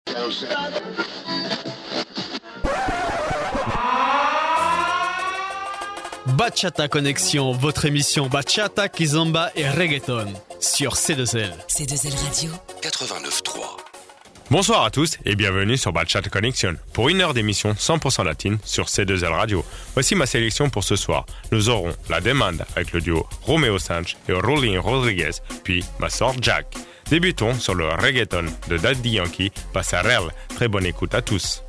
Bachata Connexion, votre émission Bachata, Kizomba et Reggaeton sur C2L. C2L Radio 89.3. Bonsoir à tous et bienvenue sur Bachata Connexion pour une heure d'émission 100% latine sur C2L Radio. Voici ma sélection pour ce soir. Nous aurons La Demande avec le duo Romeo Sanch et Rolling Rodriguez, puis ma sœur Jack. Débutons sur le reggaeton de Daddy Yankee, Passerelle. Très bonne écoute à tous.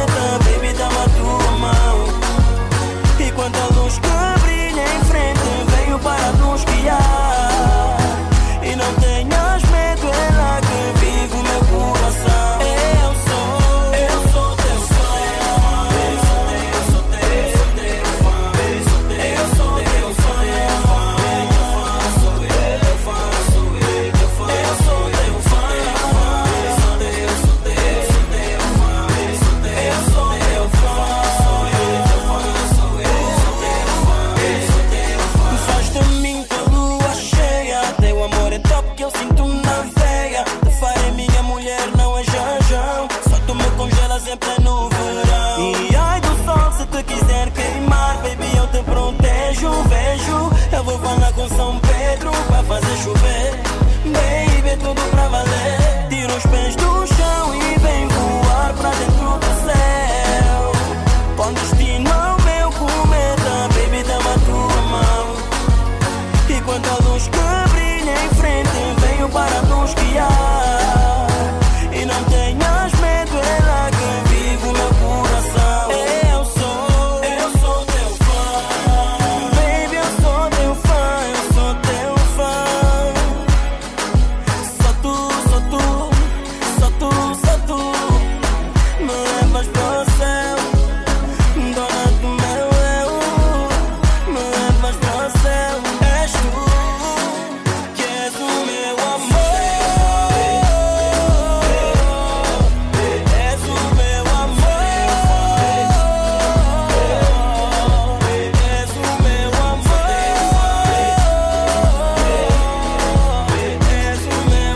Quanta luz que brilha em frente Já vou falar com São Pedro pra fazer chover. Baby, tudo pra valer. Tira os pés do chão e vem voar pra dentro do céu. Com destino ao meu cometa, baby, dá-me a tua mão. E quando a luz que brilha em frente veio para nos guiar. E não tenhas medo, é lá que vive o meu coração. Eu sou teu fã. Baby, eu sou teu fã, eu sou teu fã. Só tu me levas pro céu. Dona do meu eu, me levas pro céu. És tu que és o meu amor. És o meu amor. És o meu amor. És o meu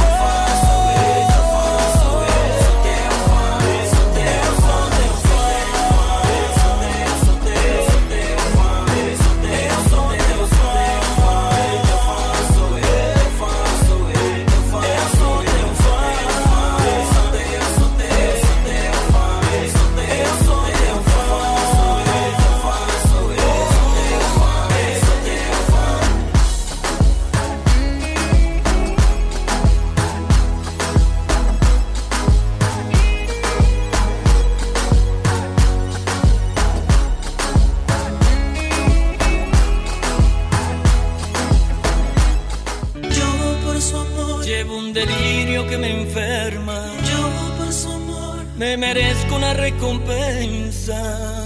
Llevo un delirio que me enferma. Yo por su amor me merezco una recompensa.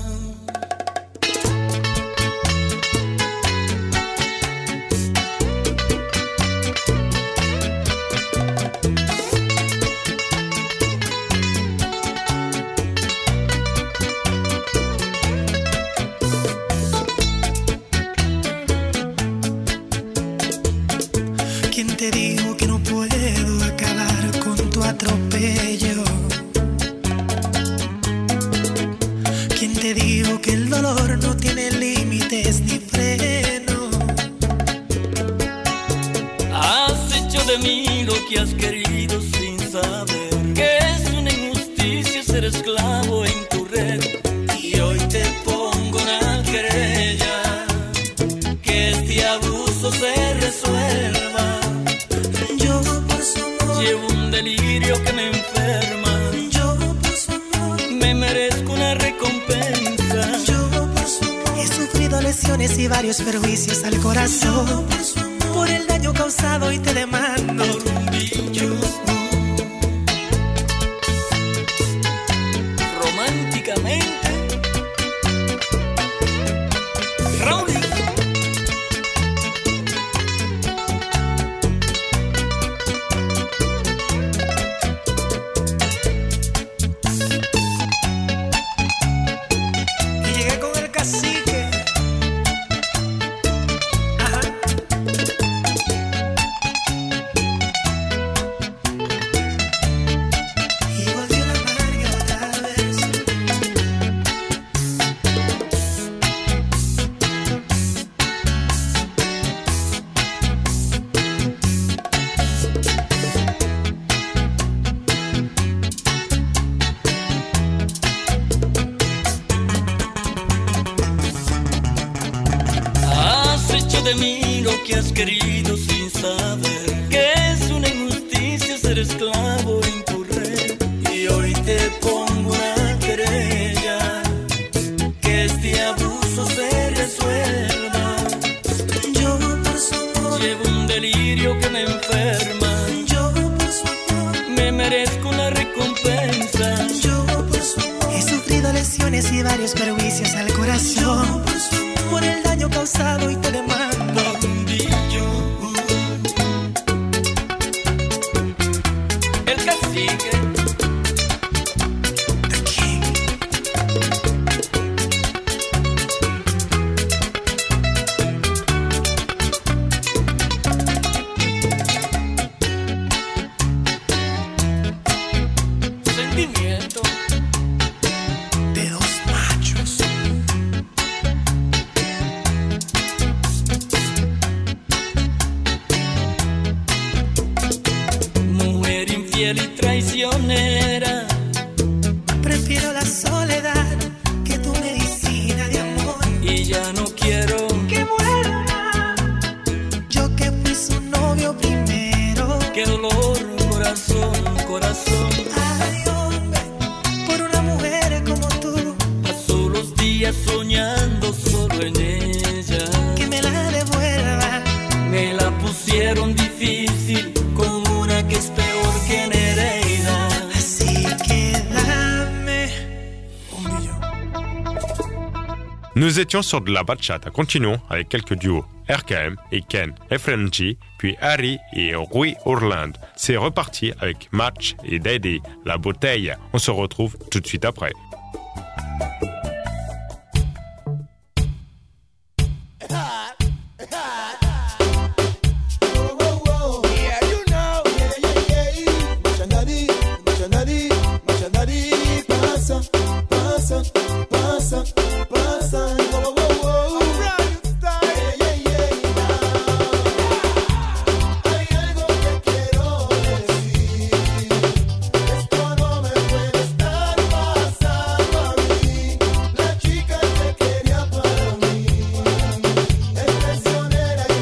¿Quién te dijo que no puedo acabar con tu atropello? ¿Quién te dijo que el dolor no tiene límites ni freno? Has hecho de mí lo que has querido sin saber que es una injusticia ser esclavo en tu red. Y hoy te pongo una querella, que este abuso se resuelva. Yo por su amor Llevo un delirio que me enferma. Yo por su amor Me merezco una recompensa. Yo por su amor he sufrido lesiones y varios perjuicios al corazón. Yo por su amor por el daño causado y te demando Por un bicho. Románticamente Rolling. y llegué con el cacique. Ajá. Y volvió la amarga otra vez. Has hecho de mí lo que has querido sin saber que es una injusticia ser esclavo en tu red. Y hoy te pongo una querella, que este abuso se resuelva. Yo por su amor Llevo un delirio que me enferma. Yo por su amor Me merezco una recompensa. Yo por su amor he sufrido lesiones y varios perjuicios al corazón. Yo por su amor por el daño causado y te demando Un bicho. El cacique. The King. Sentimiento. De dos machos. traicionera. Prefiero la soledad que tu medicina de amor. Y ya no quiero que vuelva. Yo que fui su novio primero. Qué dolor, corazón, corazón. Ay, hombre, por una mujer como tú. Paso los días soñando solo en ella. Que me la devuelva. Me la pusieron difícil con una que es peor que Nereida. Así que dame un millón. Nous étions sur de la bachata. Continuons avec quelques duos. RKM et Ken, FMG, puis Harry et Rui Orland. C'est reparti avec Match et Daddy, La Bouteille. On se retrouve tout de suite après. Chica te quería para mí, es traicionera.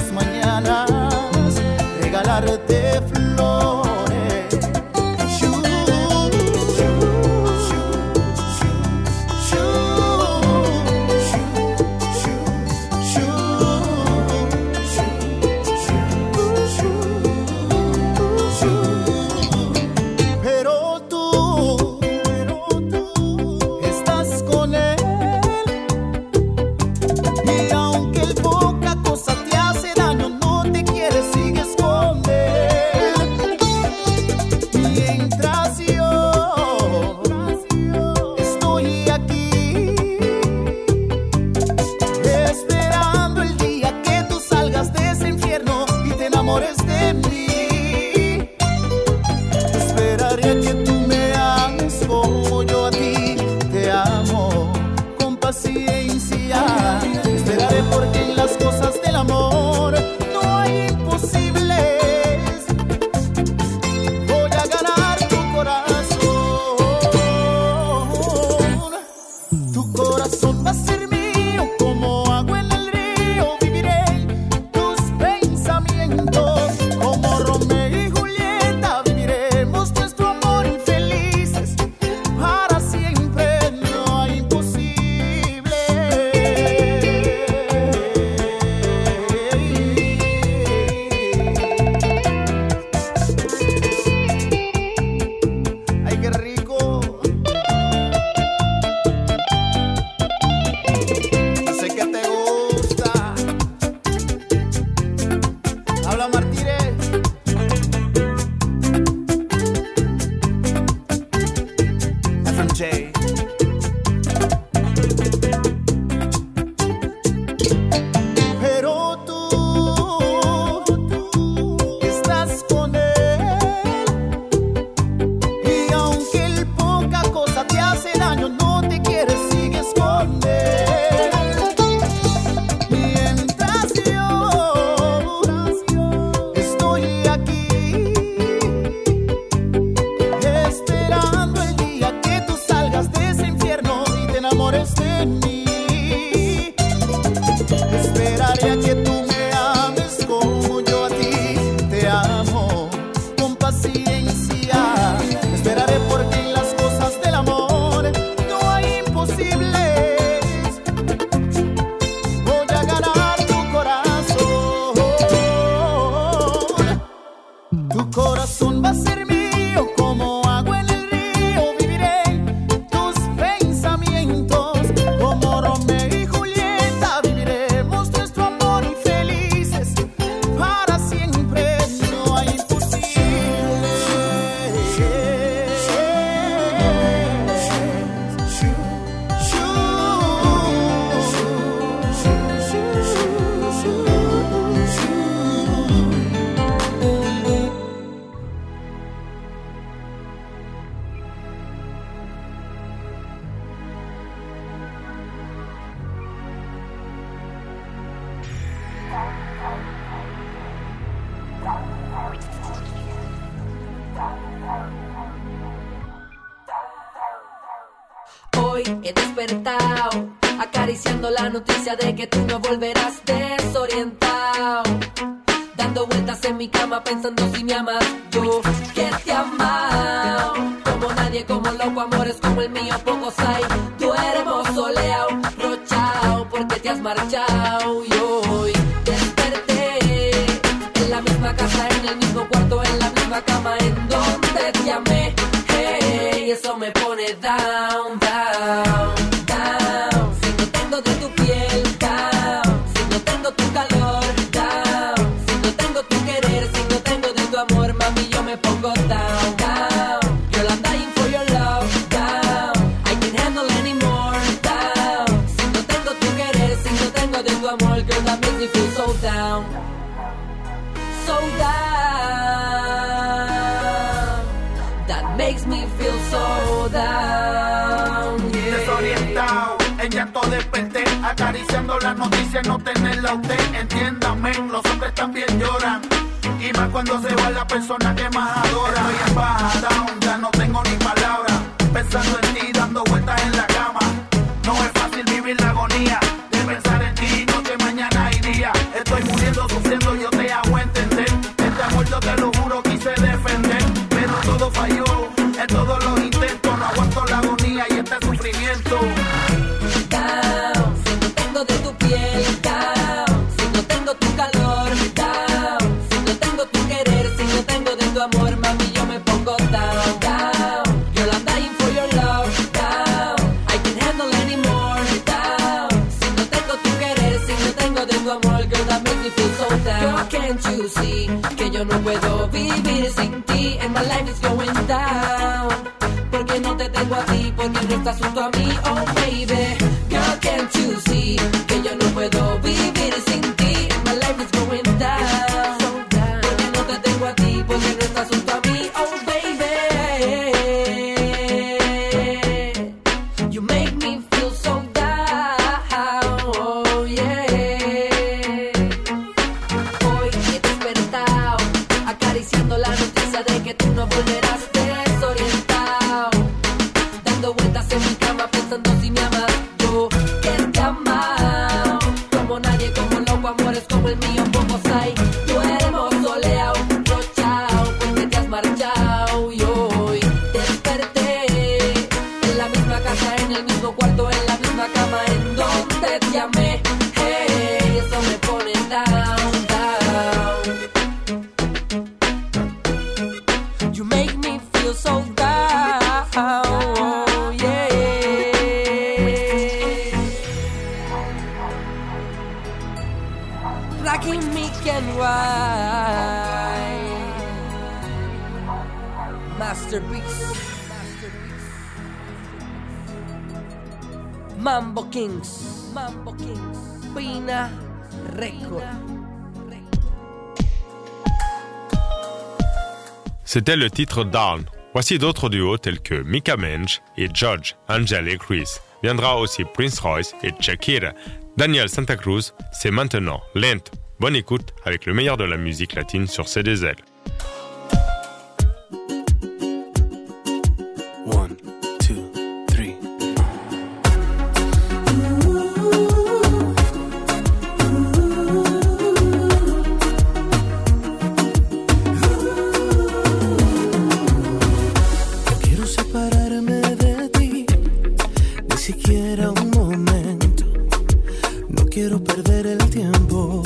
las mañanas regalarte flores. He despertado, acariciando la noticia de que tú no volverás desorientado, dando vueltas en mi cama pensando si me amas. Yo que te he amado como nadie, como loco, amores como el mío pocos hay. Tú eres soleado, rochao, porque te has marchado. Y hoy desperté en la misma casa, en el mismo cuarto, en la misma cama en donde te amé. Hey, eso me pone down, down, down. Si no tengo de tu piel, down. Si no tengo tu calor, down. Si no tengo tu querer, si no tengo de tu amor, mami, yo me pongo down, down. Girl, I'm dying for your love, down. I can't handle anymore, down. Si no tengo tu querer, si no tengo de tu amor, girl, that makes me feel so down, so down. That makes me feel so down, yeah. Desorientado, en llanto desperté, acariciando la noticia, no tenerla a usted. Entiéndame, los hombres también lloran, y más cuando se va la persona que más adora. Estoy en baja, down, ya no tengo ni palabras, pensando en ti, dando vueltas en la cama. No es fácil vivir la agonía de pensar en ti, noche, mañana y día. Estoy muriendo, sufriendo En todos los intentos no aguanto la agonía y este sufrimiento. Down, si no tengo de tu piel. Down, si no tengo tu calor. Down, si no tengo tu querer. Si no tengo de tu amor, mami, yo me pongo down. Down, girl, I'm dying for your love. Down, I can't handle anymore. Down, si no tengo tu querer. Si no tengo de tu amor, girl, that makes me feel so down. Girl, can't you see que yo no puedo vivir sin ti? And my life is going down. Porque no te tengo a ti, porque no estás junto a mí, oh baby. Girl, can't you see que yo no puedo vivir sin ti? My life is going down. Porque no te tengo a ti, porque no estás junto a mí, oh baby. You make me feel so down, oh yeah. Hoy he despertado, acariciando la noticia de que tú no volverás desorientado. Dando vueltas en mi cama pensando si me amas. Yo que te amo como nadie, como loco, amores como el mío pocos hay. Duermo soleado, rochao, porque te has marchado. Y hoy desperté en la misma casa, en el mismo cuarto, en la misma cama en donde te amé. Hey, eso me pone down, down. You make me feel so down, oh, yeah. Rocking me can ride. Masterpiece. Mambo Kings. Mambo Kings. Pina Record. C'était le titre Down. Voici d'autres duos tels que Mika Mensch et George Angel et Chris. Viendra aussi Prince Royce et Shakira. Daniel Santa Cruz, c'est maintenant Lento. Bonne écoute avec le meilleur de la musique latine sur C2L. One, two, three. No quiero separarme de ti, ni siquiera un momento. No quiero perder el tiempo.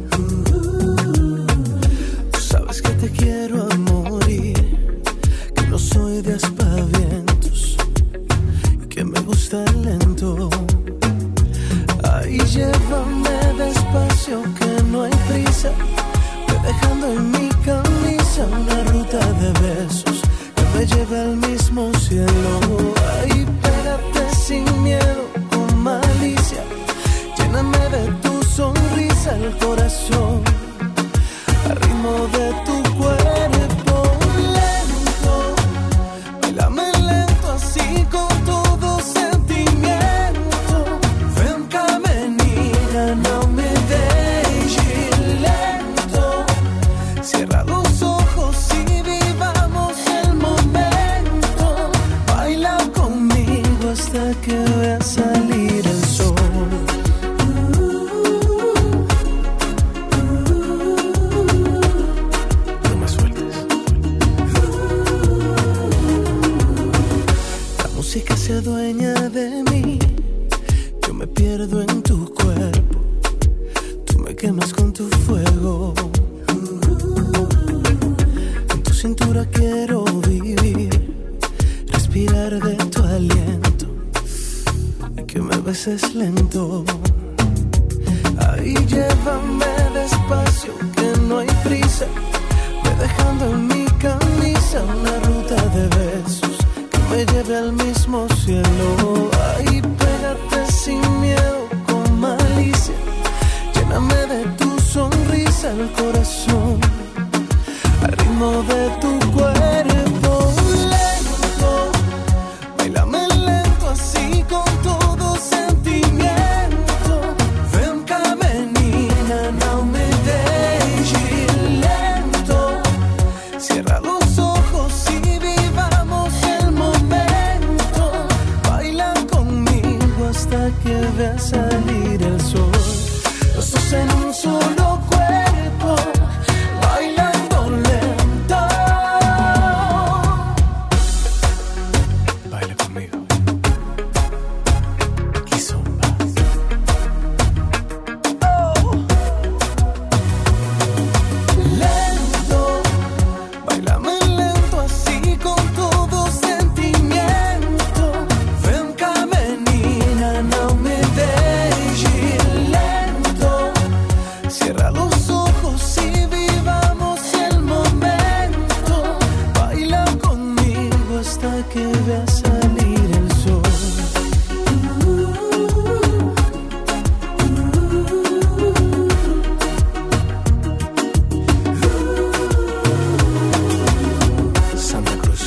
Tú sabes que te quiero a morir, que no soy de aspavientos y que me gusta lento. Ay, llévame despacio, que no hay prisa. Voy dejando en mi camisa una ruta de besos que me lleve al mismo cielo. Ay, pégate sin miedo, con malicia. Lléname de tu sonrisa el corazón, al ritmo de tu cuerpo. Lento, bailame lento así con todo sentimiento. Ven caminina, no me dejes lento. Cierra los ojos y vivamos el momento. Baila conmigo hasta que vea salir el sol. Música se adueña de mí, yo me pierdo en tu cuerpo, tú me quemas con tu fuego. En tu cintura quiero vivir, respirar de tu aliento y que me beses lento. Ahí llévame despacio, que no hay prisa. Voy dejando en mi camisa una ruta de besos me lleve al mismo cielo. Ay, pégate sin miedo, con malicia. Lléname de tu sonrisa el corazón, al ritmo de tu cuerpo. Lento, bailame lento así con todo sentimiento. Ven caminina, no me dejes lento. Cierra los ojos y vivamos el momento. Baila conmigo hasta que vea salir el sol. Los dos en un solo cuerpo, bailando lento. que vea salir el sol. Santa Cruz.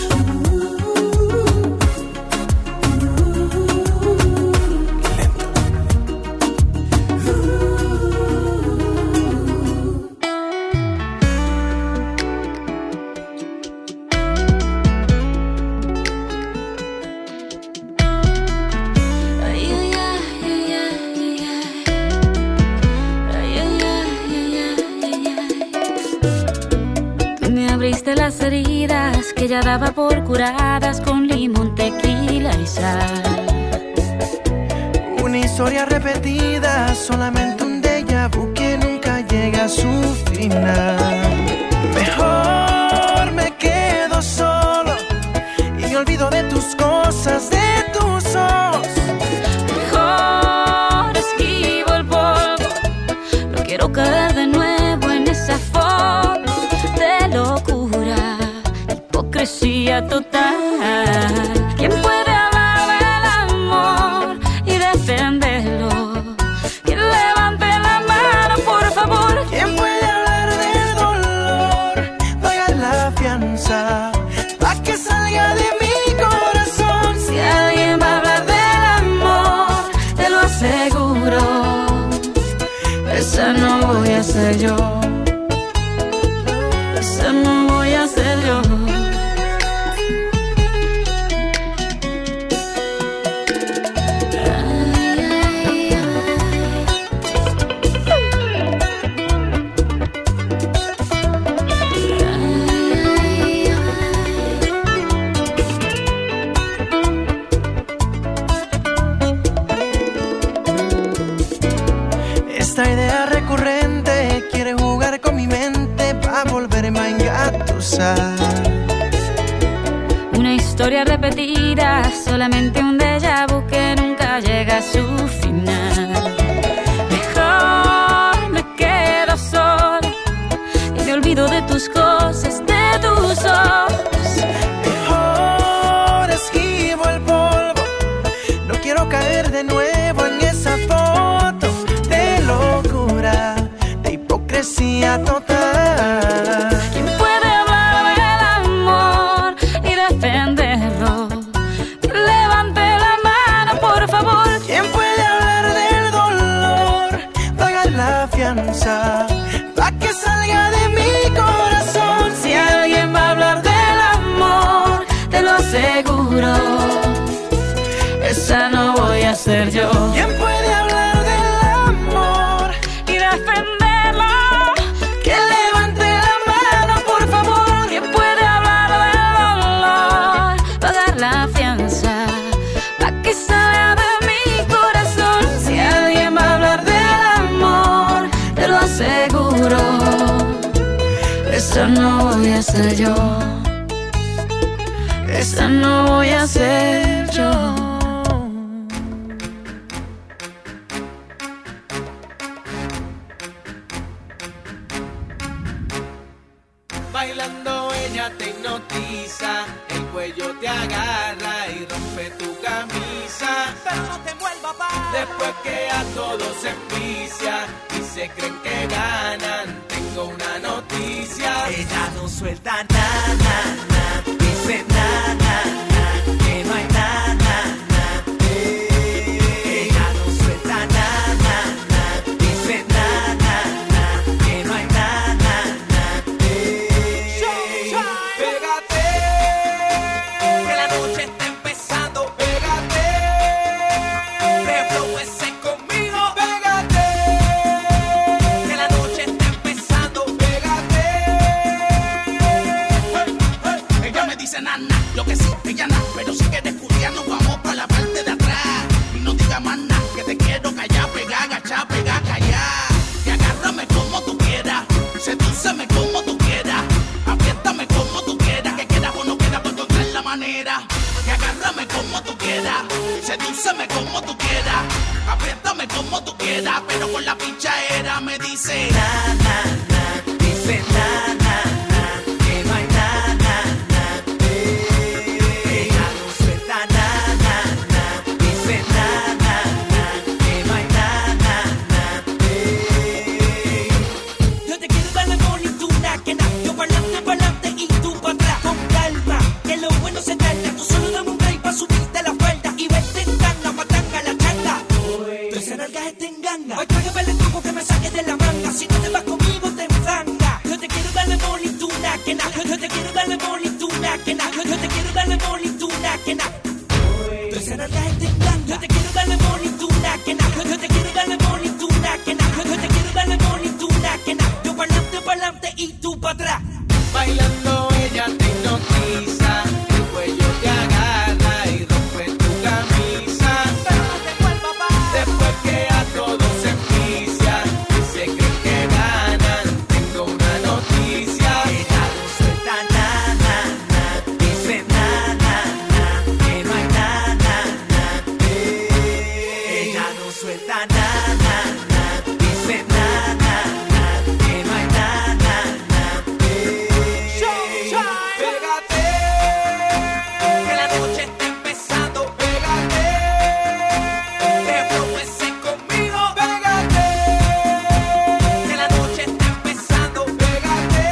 Las heridas que ya daba por curadas con limón, tequila y sal. Una historia repetida, solamente un déjà vu que nunca llega a su final. Mejor me quedo solo y me olvido de tus cosas, de tus ojos. Mejor esquivo el polvo, no quiero caer de nuevo en esa foto de locura, hipocresía total. ¿Quién puede hablar del amor y defenderlo? ¿Quién levante la mano, por favor? ¿Quién puede hablar del dolor? Paga la fianza pa' que salga de mi corazón. Si alguien va a hablar del amor, te lo aseguro, esa no voy a ser yo. No voy a ser yo. Esta idea recurrente quiere jugar con mi mente pa' volverme a engatusar. Una historia repetida, solamente un déjà vu que nunca llega a su final. Mejor me quedo sola y me olvido de tus cosas, de tus ojos. Mejor esquivo el polvo, no quiero caer de nuevo en esa foto de locura, de hipocresía total. ¿Quién puede hablar del amor y defenderlo? Levante la mano, por favor. ¿Quién puede hablar del dolor? Paga la fianza pa' que salga de mi corazón. Si alguien va a hablar del amor, te lo aseguro, esa no voy a ser yo. ¿Quién puede hablar del amor y defenderlo? Que levante la mano, por favor. ¿Quién puede hablar del dolor? Pagar la fianza pa' que salga de mi corazón. Si alguien va a hablar del amor, te lo aseguro, esa no voy a ser yo. Esa no voy a ser yo. Bailando ella te hipnotiza, el cuello te agarra y rompe tu camisa. Pero no te vuelva pa. Después que a todos se envicia y se creen que ganan, tengo una noticia. Ella no suelta nada, dice nada, que no hay nada. Ella no suelta nada, dice nada, que no hay nada. Pégate, que la noche está empezando. Pégate, reflóese conmigo. Pégate, que la noche está empezando. Pégate. Ella me dice nana, yo que sí, ella nada. Pero si quieres culiar nos vamos para la parte de atrás. Y no diga más nada, que te quiero callar, pegar, agachar, pegar, callar. Y agárrame como tú quieras, sedúceme como tú quieras. Apriétame como tú quieras, que quieras o no quieras, por encontrar la manera. Que agárrame como tú quieras, sedúceme como tú quieras. Apriétame como tú quieras, pero con la pichadera me dice na, na, na, dice na, na, na, que no hay na, na, na. Ella no que na. Tú eres la gente blanca. Yo te quiero darle money, tú na que na. Yo te quiero darle money, tú na que na. Yo te quiero darle money, tú na que na. Yo pa'lante y tú pa' atrás. Bailando ella te hipnotiza, el cuello te agarra y rompe tu camisa. Después que a todos se envicia y se creen que ganan, tengo una noticia. Ella no suelta na, na, na, dice na, na, na, que no hay na, na, na. Ella no suelta na, na, na, dice na, na, na, que no hay na, na, na. Pégate, Que la noche está empezando. pégate, Te ese conmigo. pégate, Que la noche está empezando. pégate.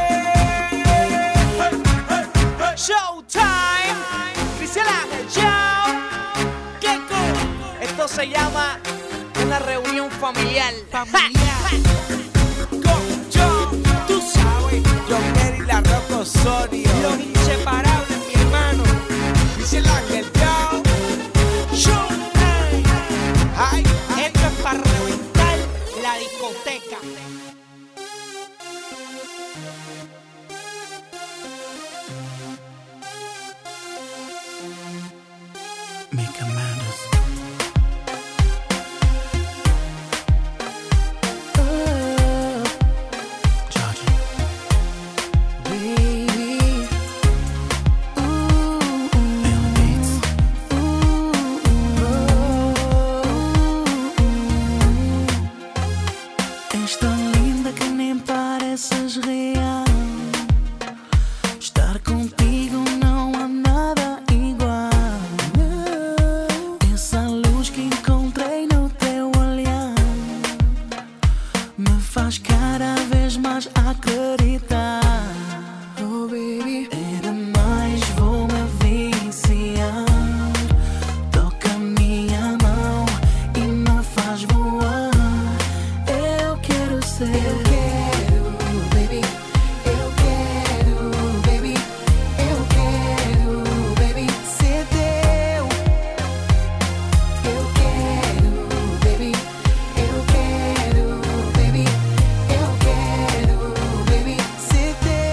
Showtime, dice el ángel, yo. ¡Qué cool! Esto se llama una reunión familiar. Con John, tú sabes, John Kerry, la Rock Osorio, los inseparables, mi hermano. dice el ángel, yo. Showtime. Ay, Esto es para reventar la discoteca. Me comandos. Georgie. Baby, Beats. és tão linda que nem pareces real. Estar contigo não há nada igual. Essa luz que encontrei no teu olhar me faz cada vez mais acreditar. Oh baby, é demais, vou me viciar. Toca minha mão e me faz voar. Eu quero ser. Eu quero, baby. Eu quero, baby. Eu quero, baby, ser teu. Eu quero, baby. Eu quero, baby. Eu quero, baby, ser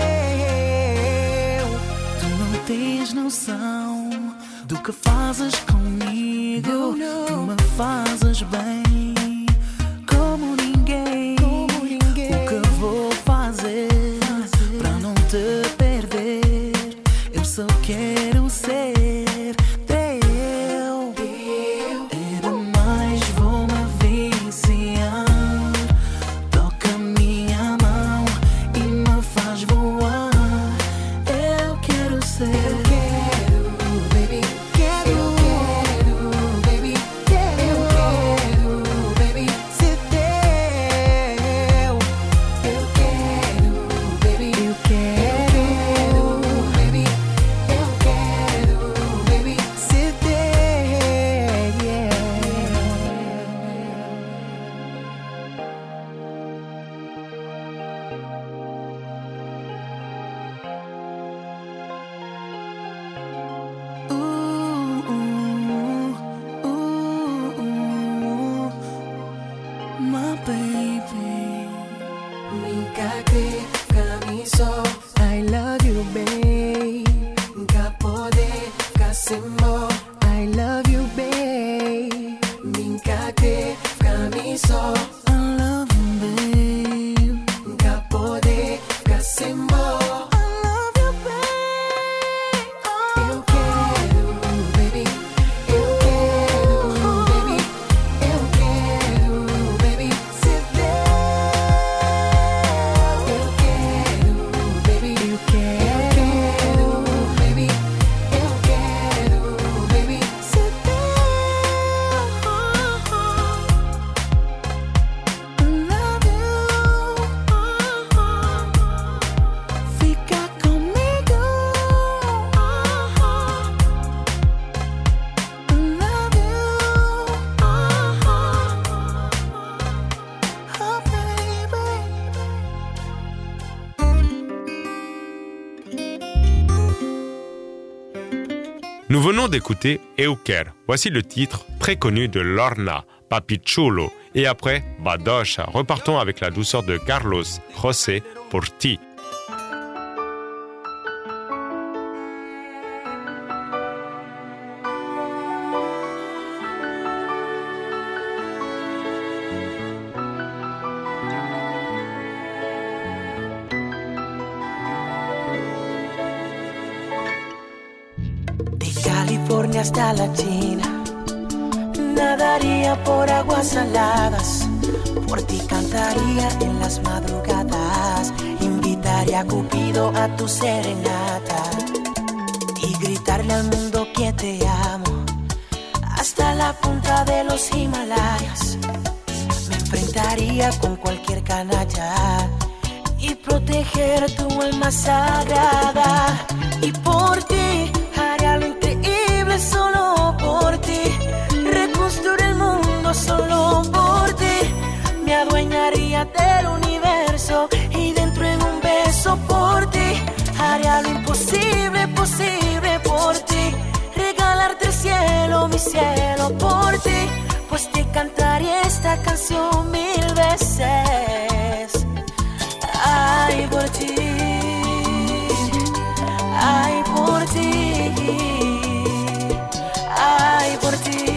teu. Tu não tens noção do que fazes comigo. Tu me fazes bem como ninguém. O que vou fazer pra não te perder? Eu só quero ser teu. É demais, vou me viciar. Toca minha mão e me faz voar. Eu quero ser. Eu quero, baby. Eu quero, baby. Eu quero, baby, ser teu. Eu quero, baby. Eu quero, baby. Eu quero, baby, ser teu. My baby. Minkake kamiso, I love you, babe. Kapode kasembo, I love you, babe. Minkake kamiso, I love you, babe. Kapode kasembo, I love you, babe. Eu quero, baby. Eu quero, baby. Eu quero, baby, ser teu. Eu quero, baby. Eu quero, baby. Eu quero, Nous venons d'écouter Euker. Voici le titre très connu de Lorna, Papi Chulo. Et après, Badocha. Repartons avec la douceur de Carlos José pour ti. California hasta la China, nadaría por aguas saladas, por ti cantaría en las madrugadas, invitaría a Cupido a tu serenata y gritarle al mundo que te amo, hasta la punta de los Himalayas. Me enfrentaría con cualquier canalla y proteger tu alma sagrada, y por ti haría lo increíble solo por ti, reconstruir el mundo solo por ti, me adueñaría del universo y dentro en un beso por ti, haría lo imposible posible por ti, regalarte el cielo, mi cielo por ti, pues te cantaría esta canción 1000 veces. Ay, por ti, ay, por ti, ay, por ti.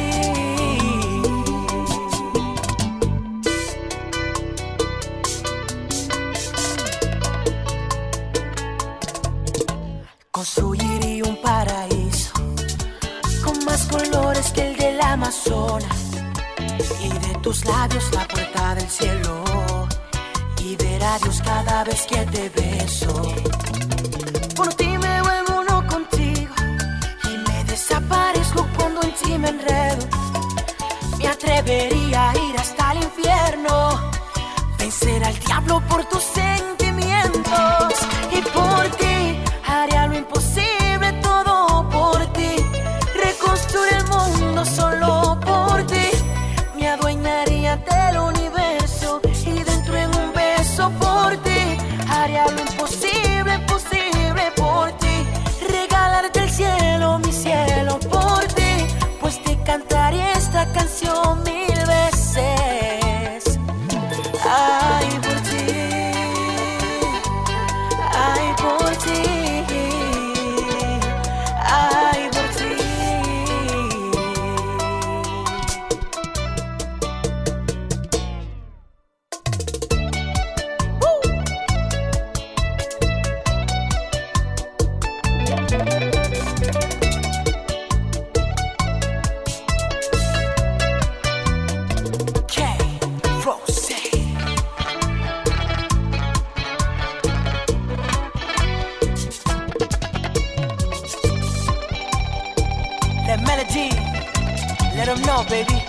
Construiría un paraíso con más colores que el del Amazonas, y de tus labios la puerta del cielo, y ver a Dios cada vez que te beso. Por ti me vuelvo uno contigo y me desaparezco cuando en ti me enredo. Me atrevería a ir hasta el infierno, vencer al diablo por tus sentimientos, y por ti haría lo imposible todo por ti, reconstruir el mundo solo por ti, me adueñaría del universo y dentro en un beso por ti, haría lo imposible posible por ti, regalarte el cielo, mi cielo por ti, pues te cantaría esta canción 1000 veces. Ay, por ti, ay, por ti, ay, por ti. That melody, let them know, baby.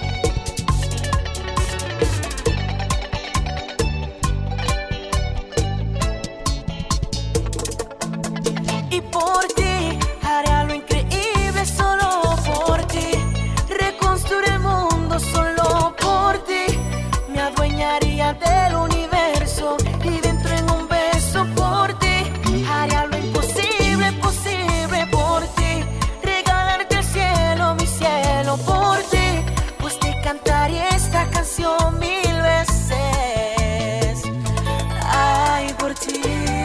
Y por ti haré lo increíble solo por ti, reconstruir el mundo solo por ti, me adueñaría del universo y dentro en un beso por ti, haré lo imposible posible por ti, regalarte el cielo, mi cielo por ti, pues te cantaría esta canción 1000 veces. Ay, por ti,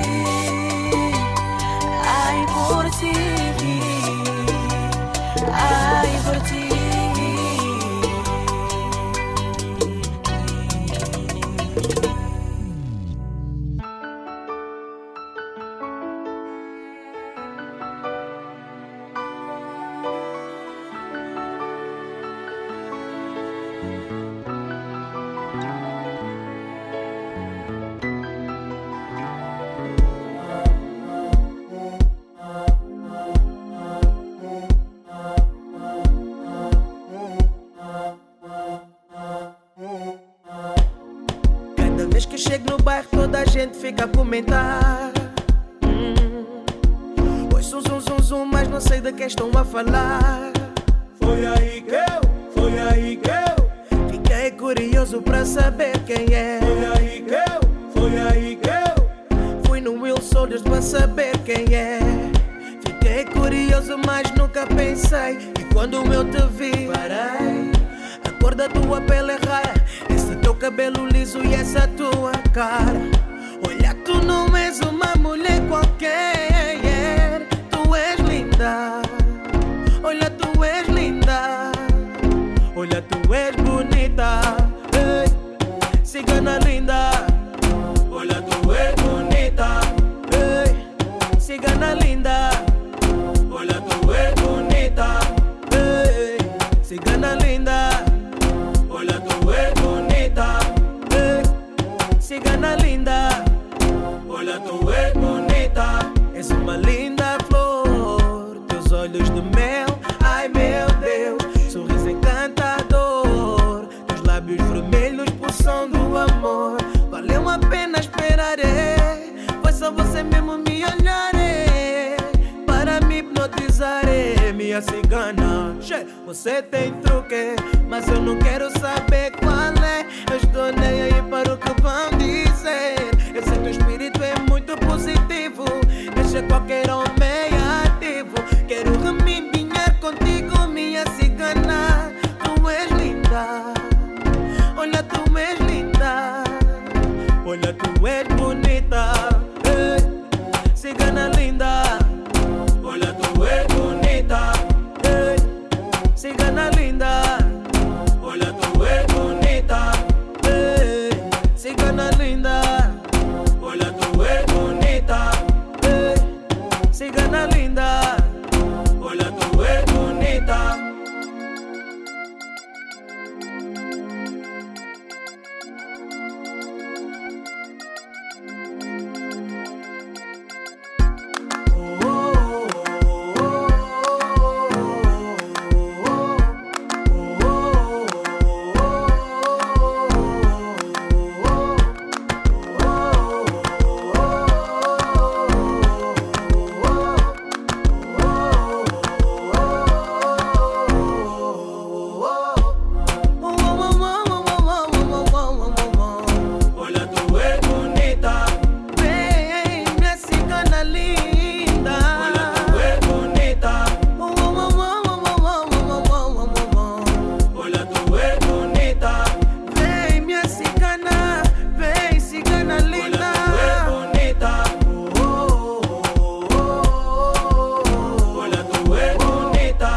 ay, por ti, ay, por ti. Cada vez que chego no bairro toda a gente fica a comentar. Oi, zum, zum, zum, zum, mas não sei de que estão a falar. Foi aí que eu fiquei curioso pra saber quem é. Foi aí que eu fui no Will Soldiers pra saber quem é. Fiquei Achei curioso, mas nunca pensei. E quando eu te vi, parei. A cor da tua pele é rara, esse teu cabelo liso e essa tua cara. Olha, tu não és uma mulher qualquer. Tu és linda. Olha, tu és linda. Olha, tu és bonita. Ei, cigana linda. Olha, tu és bonita. Ei, cigana linda. Olha, tu és bonita. Ei, cigana linda. Olha, tu és bonita. Ei, cigana linda. Olha, tu és bonita. És uma linda flor. Teus olhos de mel. Ai, meu Deus. Sorriso encantador. Teus lábios vermelhos pulsam do amor. Valeu a pena esperar. Foi só você mesmo me olhar. Para me hipnotizar. Minha cigana. Você tem truque, mas eu não quero saber qual é. Eu estou nem aí para o que vão dizer. Eu sei que o espírito é muito positivo. Deixa qualquer homem ativo. Quero remendinhar contigo, minha cigana. Tu és linda. Olha, tu és linda. Olha, tu és bonita. Ei, cigana linda. Olha, tu és bonita. Ei, cigana linda. Olha, tu és bonita. Ei, cigana linda. Olha, tu és bonita. Ei, cigana linda. Olha, tu és bonita. Olha, tu és bonita. Vem, minha cigana linda. Olha, tu és bonita. Olha, tu és bonita. Vem, minha cigana. Vem, cigana linda. Olha, tu és bonita.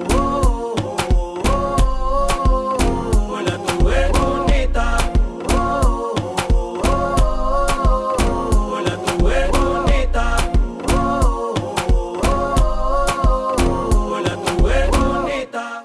Olha, tu és bonita. Olha, tu és bonita. Olha, tu és bonita.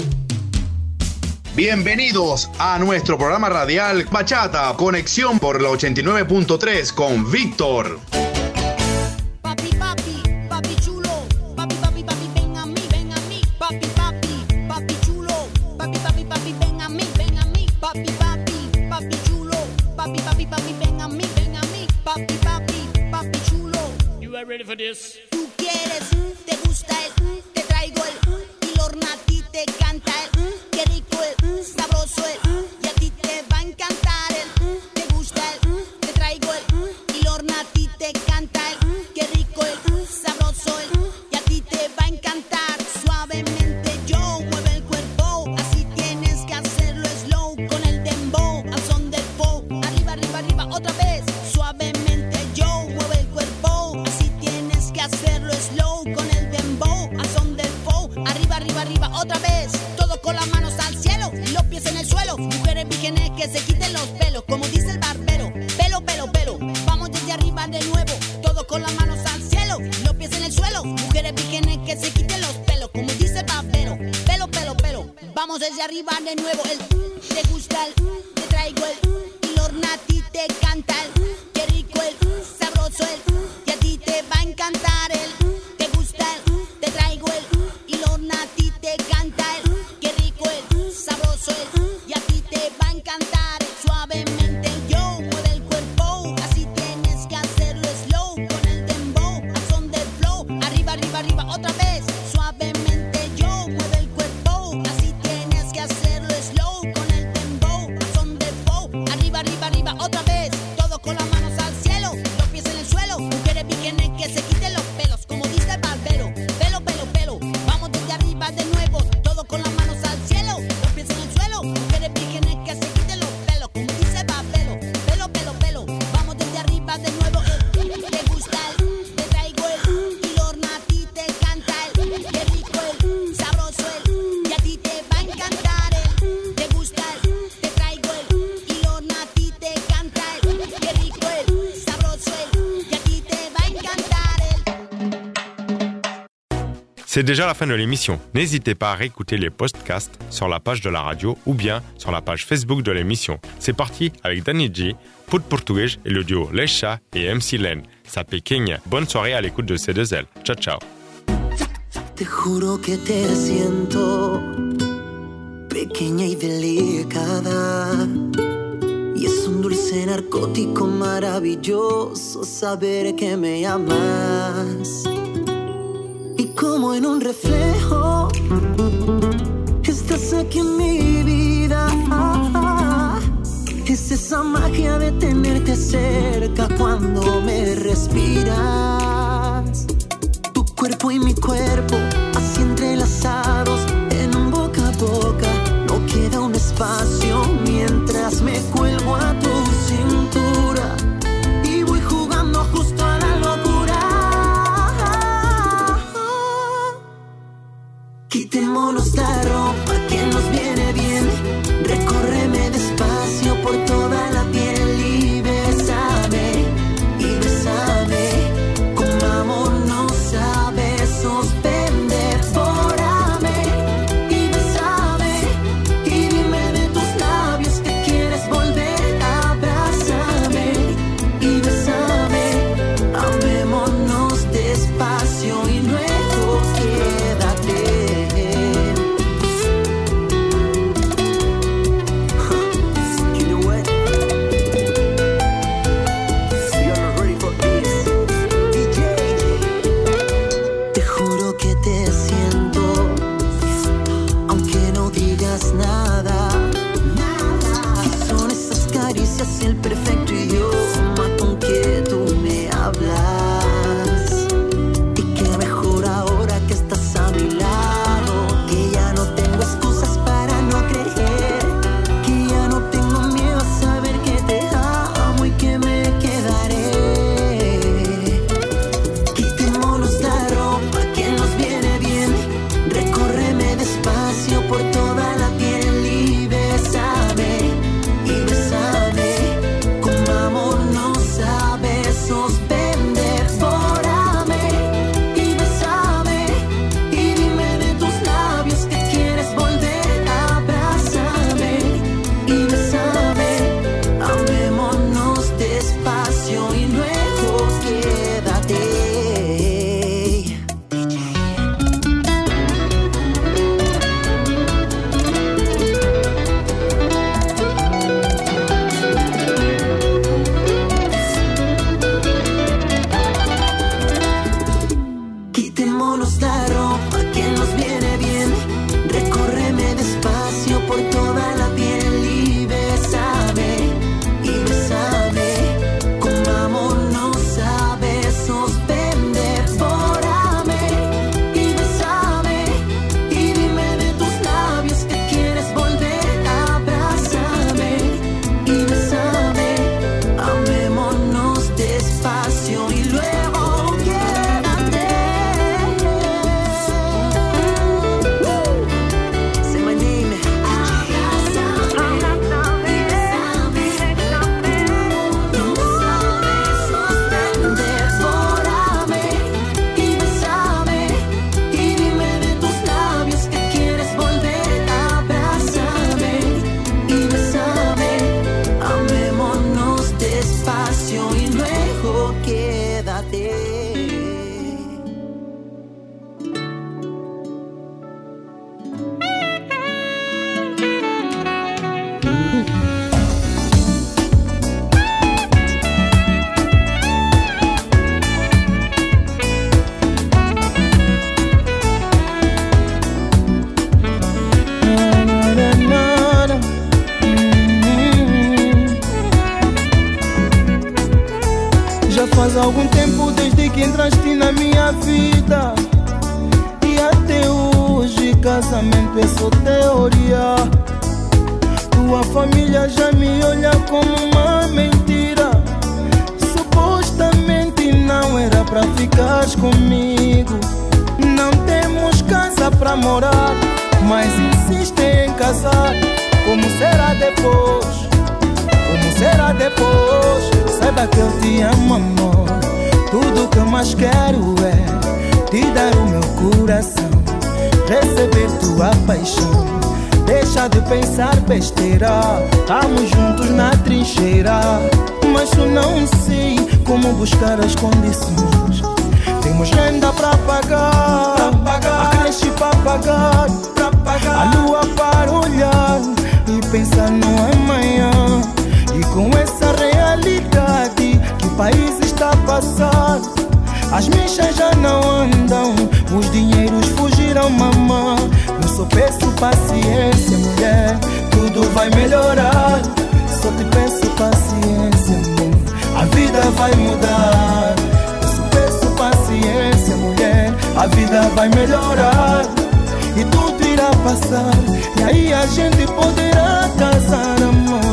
Bienvenidos a nuestro programa radial Bachata, conexión por la 89.3 con Víctor. Papi, papi, papi chulo. Papi, papi, papi, ven a mí, ven a mí. Papi, papi, papi chulo. Papi, papi, papi, ven a mí, ven a mí. Papi, papi, papi chulo. Papi, papi, papi, ven a mí, ven a mí. Papi, papi, papi chulo. You are ready for this? Tú quieres, te gusta el, te traigo el, y Lorna a ti te canta el, qué rico el, sabroso el, y a ti te va a encantar el, te gusta el, te traigo el, y Lorna a ti te canta el, qué rico el, sabroso el, y a ti te va a encantar. Suavemente yo mueve el cuerpo, así tienes que hacerlo slow, con el dembow, al son del fo, arriba, arriba, arriba, otra vez. Suavemente yo mueve el cuerpo, así tienes que hacerlo slow, con el dembow, al son del fo, arriba, arriba, arriba, otra vez. Todo con las manos al cielo, los pies en el suelo. Mujeres vírgenes que se quiten los pelos, como dice el barbero. Pelo, pelo, pelo, vamos desde arriba de nuevo. Todo con las manos al cielo, los pies en el suelo. Mujeres vírgenes que se quiten los pelos, como dice el barbero. Pelo, pelo, pelo, vamos desde arriba de nuevo. El te gusta el, te traigo el, y Lorna a ti te canta el, qué rico el, sabroso el, y a ti te va a encantar el, te gusta el, te traigo el, y Lorna a ti te canta el, qué rico el, sabroso el, y a ti te va a encantar. Suavemente yo mueve el cuerpo, así tienes que hacerlo slow, con el dembow, al son del flow, arriba, arriba, arriba, otra vez. Suavemente yo mueve el cuerpo, así tienes que hacerlo slow, con el dembow, al son del flow, arriba, arriba, arriba, otra vez. Todo con la C'est déjà la fin de l'émission. N'hésitez pas à réécouter les podcasts sur la page de la radio ou bien sur la page Facebook de l'émission. C'est parti avec Danny G, Put Português et le duo Lecha et MC Len. Ça pequeña. Bonne soirée à l'écoute de C2L. Ciao, ciao. Te juro que te siento pequeña y delicada. Y es un dulce narcótico maravilloso saber que me amas. Y como en un reflejo, estás aquí en mi vida. Es esa magia de tenerte cerca cuando me respiras. Tu cuerpo y mi cuerpo, así entrelazados en un boca a boca. No queda un espacio mientras me cuelgo a tu cintura y voy jugando justo a la locura. Quitémonos la ropa que nos viene bien. Recórreme despacio por toda la piel y bésame, comámonos a besos, ven, devórame y bésame y dime de tus labios que quieres volver, abrázame y bésame, amémonos despacio y luego quédate. El perfecto idioma con que tú me hablas. Y qué mejor ahora que estás a mi lado, que ya no tengo excusas para no creer, que ya no tengo miedo a saber que te amo y que me quedaré. Quitémonos la ropa que nos viene bien. Recórreme despacio por toda la piel y bésame y bésame. Comámonos a besos, ven, devórame y bésame y dime de tus labios que quieres volver, abrázame y bésame, amémonos despacio y luego quédate. Quitémonos la ropa que nos viene bien. Recórreme despacio por toda la piel y bésame, comámonos a besos, ven, devórame y bésame y dime de tus labios que quieres volver, abrázame y bésame, amémonos despacio y luego quédate. Say my name. Devórame y bésame y dime de tus labios que quieres volver, abrázame y bésame, amémonos despacio y luego quédate. Já faz algum tempo desde que entraste na minha vida, e até hoje casamento é só teoria. Tua família já me olha como uma mentira. Supostamente não era pra ficares comigo. Não temos casa pra morar, mas insistem em casar. Como será depois? Como será depois? Saiba que eu te amo, amor. Tudo que eu mais quero é te dar o meu coração, receber tua paixão. Deixa de pensar besteira, estamos juntos na trincheira. Mas eu não sei como buscar as condições. Temos renda pra pagar, a creche pra pagar, a lua para olhar e pensar no amanhã. E com essa realidade que o país está a passar, as mechas já não andam, os dinheiros fugiram, mamã. Eu só peço paciência, mulher, tudo vai melhorar. Só te peço paciência, amor, a vida vai mudar. Eu só peço paciência, mulher, a vida vai melhorar. E tudo irá passar, e aí a gente poderá casar, amor.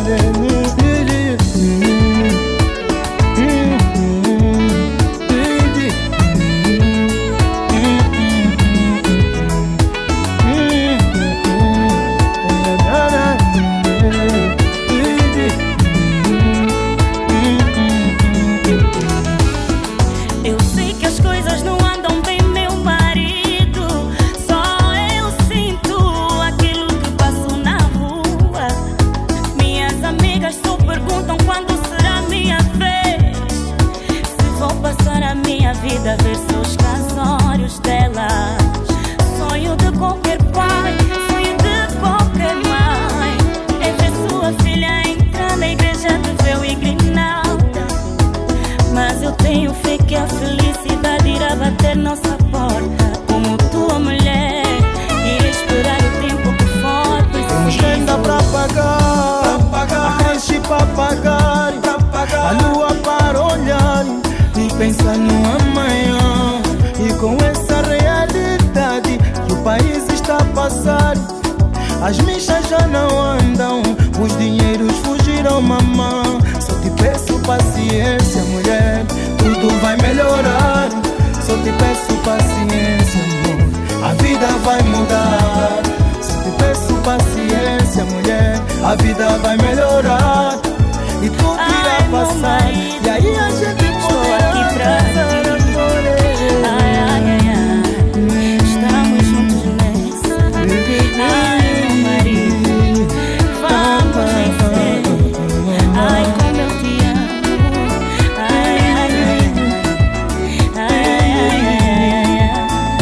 Vida ver seus casórios delas. Sonho de qualquer pai, sonho de qualquer mãe, é ver sua filha entrar na igreja de véu e grinalda. Mas eu tenho fé que a felicidade irá bater nossa porta. Como tua mulher, irei esperar o tempo que for preciso. Temos renda pra pagar, a creche pra pagar, a lua para olhar e pensar no amanhã. E com essa realidade que o país está a passar, as mechas já não andam, os dinheiros fugiram, mamã. Só te peço paciência, mulher, tudo vai melhorar. Só te peço paciência, amor, a vida vai mudar. Só te peço paciência, mulher, a vida vai melhorar. E tudo irá passar, e aí a gente aqui pra ti. Ai, ai, ai, ai. Estamos juntos nessa. Ai, meu marido, vamos vencer. Ai, como eu te amo. Ai, ai, ai, ai, ai,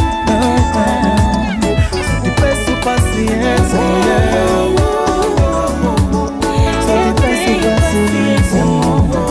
ai, ai. Só te peço paciência, mulher. Só te peço paciência, amor.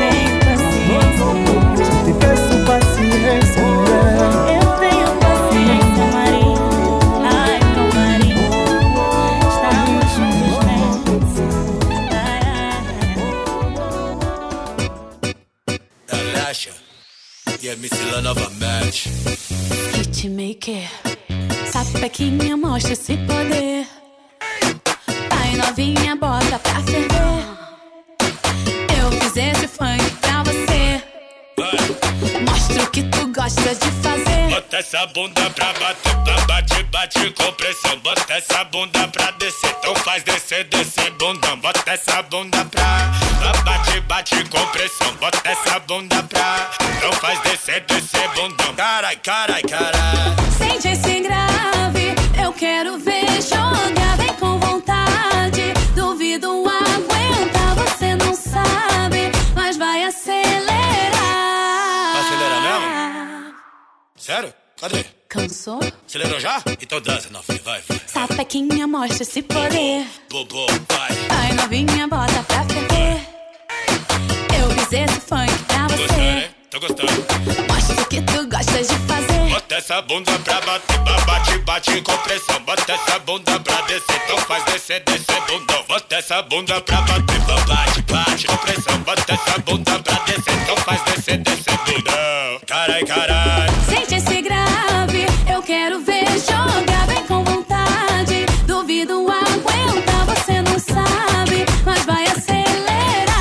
Hitmaker, sapequinha, mostra esse poder. Vai novinha, bota pra ferver. Eu fiz esse funk pra você. Mostra o que tu gosta de fazer. Bota essa bunda pra bater, bate, bate com pressão. Bota essa bunda pra descer, então faz descer, descer bundão. Bota essa bunda pra bate, bate com pressão. Bota essa bunda pra, então faz descer, descer bundão. Carai, carai, carai. Sente esse grave, eu quero ver jogar. Vem com vontade, duvido aguentar. Você não sabe, mas vai acelerar. Vai acelerar mesmo? Sério? Cadê? Cansou? Acelerou já? Então dança, novinha, vai, vai. Sapequinha, mostra esse poder. Bobo, vai. Vai novinha, bota pra ferver. Eu fiz esse funk pra você. Gostando, né? Tô gostando. Mostra o que tu gosta de fazer. Bota essa bunda pra bater, bate, bate com pressão. Bota essa bunda pra descer, então faz descer, descer bundão. Bota essa bunda pra bater, bate, bate com pressão. Bota essa bunda pra descer, então faz descer, descer bundão. Carai, carai. Sente esse grave, eu quero ver jogar. Vem com vontade, duvido aguentar. Você não sabe, mas vai acelerar.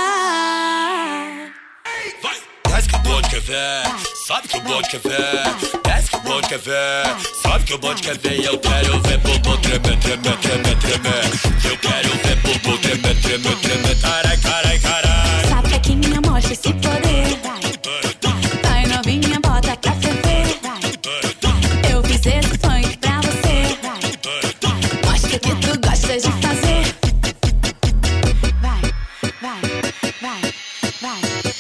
Vai, desce que o bonde quer ver. Sabe que o bonde quer ver. Desce que o bonde quer ver. Sabe que o bonde quer ver. Eu quero ver bobo tremer, tremer, tremer, tremer. Eu quero ver bobo tremer, tremer, tremer. Carai, carai, carai. Sapequinha, mostra esse poder. Vai novinha, bota pra ferver.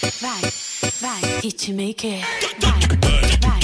vai, vai, hitmaker. Vai, vai.